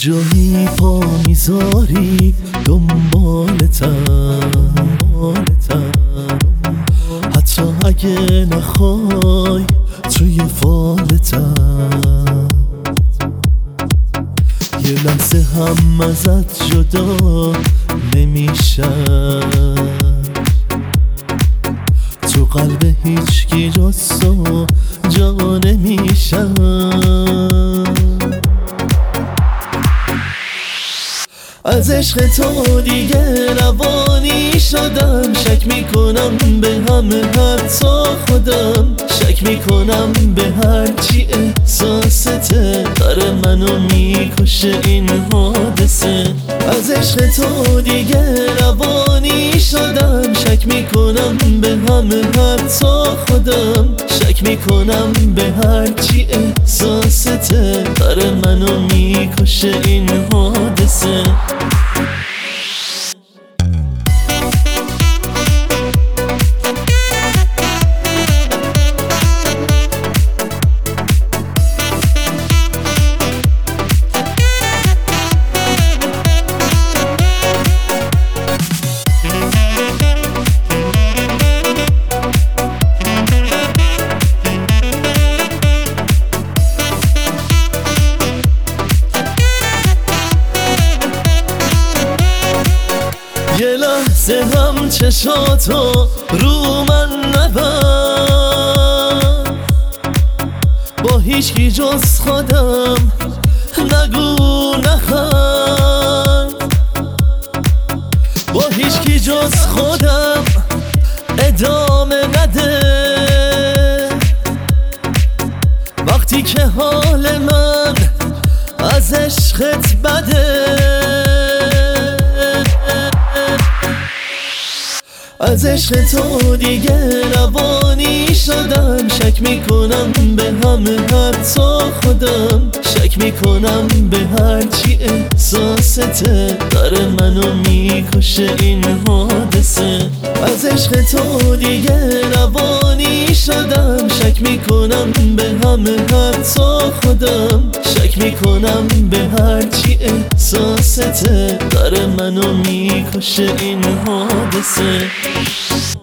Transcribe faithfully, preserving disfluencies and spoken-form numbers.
جایی پا میذاری دنبالتم، حتی اگه نخوای توی فالتم. یه لحظه هم ازت جدا نمیشم، تو قلب هیچکی جز تو جا نمیشم. از عشق تو دیگه روانی شدم، شک میکنم به همه حتی خودم، شک میکنم به هرچی احساسته، داره منو میکشه این حادثه. از عشق تو دیگه روانی شدم، شک میکنم به همه حتی خودم، شک میکنم به هرچی احساسته، داره منو میکشه این حادثه. یه لحظه هم چشاتو رو من نبند، با هیچکی جز خودم نگو نخند، با هیچکی جز خودم ادامه نده، وقتی که حال من از عشقت بده. از عشق تو دیگه روانی شدم، شک میکنم به همه حتی خودم، شک میکنم به هرچی احساسته، داره منو میکشه این حادثه. از عشق تو دیگه روانی شدم، شک میکنم به همه حتی خودم، شک میکنم به هرچی احساسته، داره منو میکشه این حادثه.